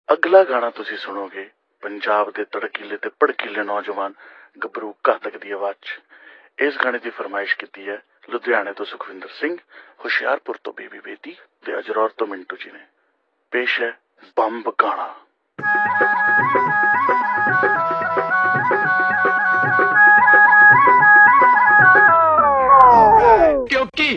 अगला गाना तुसी सुनोगे पंजाब दे तड़कीले ते भड़कीले नौजवान गबरू घातक दी आवाज च। इस गाने की फरमाइश की है लुधियाने तो सुखविंदर सिंह, होशियारपुर तो बेबी बेदी ते अजरौर तो मिंटू जी ने। पेश है बंब गाना। क्योंकि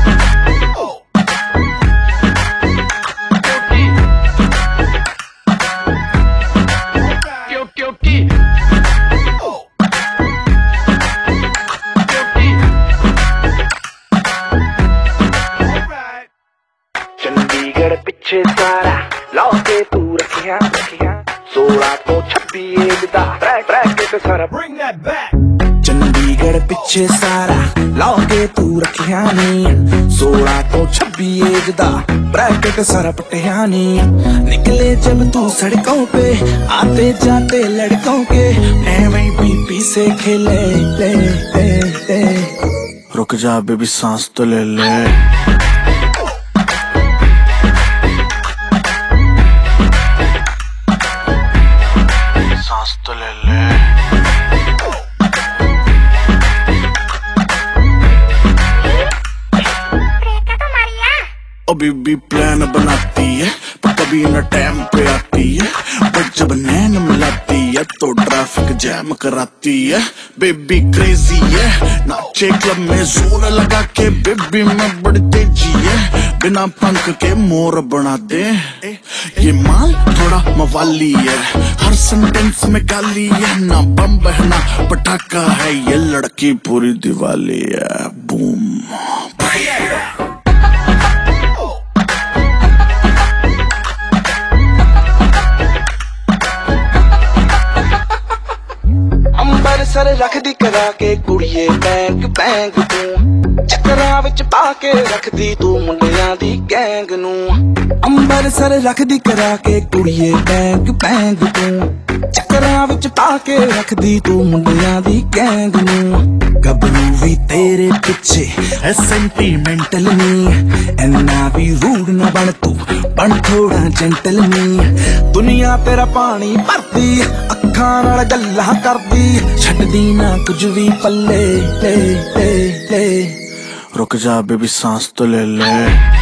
चंडीगढ़ पिछे सारा लौके तू रखिया 16 तो 26 एज दा ब्रैकेट सारा bring that back। चंडीगढ़ पिछे सारा लौके तू रखिया नी 16 तो 26 एज दा ब्रैकेट सारा पटिया नी। निकले जब तू सड़कों पे आते जाते लड़कों के एवं बीपी से खेले ले ले ले। रुक जा बेबी सांस तो ले ले। सांस तो ले ले। अभी भी प्लान बनाती है पर कभी न टाइम पे आती है, बट जब नैन मिलाती है तो ट्रैफिक जैम कराती है। बेबी क्रेजी है नाचे क्लब में जोर लगा के, बेबी में बड़ी तेजी है बिना पंख के मोर बना दे। ये माल थोड़ा मवाली है, हर सेंटेंस में गाली है, ना बम बहना पटाखा है, ये लड़की पूरी दिवाली है। बूम सर रख दी करा के कुड़िए बैंक बैंक तू चक्करा विच पा के रख दी तू मुंडियां दी गैंग नू। अंबर सर रख दी करा के कुड़िए बैंक बैंक तू चक्करा विच पा के रख दी तू मुंडियां दी गैंग नू। गबरू भी तेरे पिछे है सेंटीमेंटल नी, इन्ना भी रूड न बन तू बन थोड़ा जेंटल नी। दुनिया तेरा पानी भरदी अखां नाल गल्लां करदी, छड्डदी ना कुछ भी पल्ले ले ले ले। रुक जा बेबी सांस तो ले ले।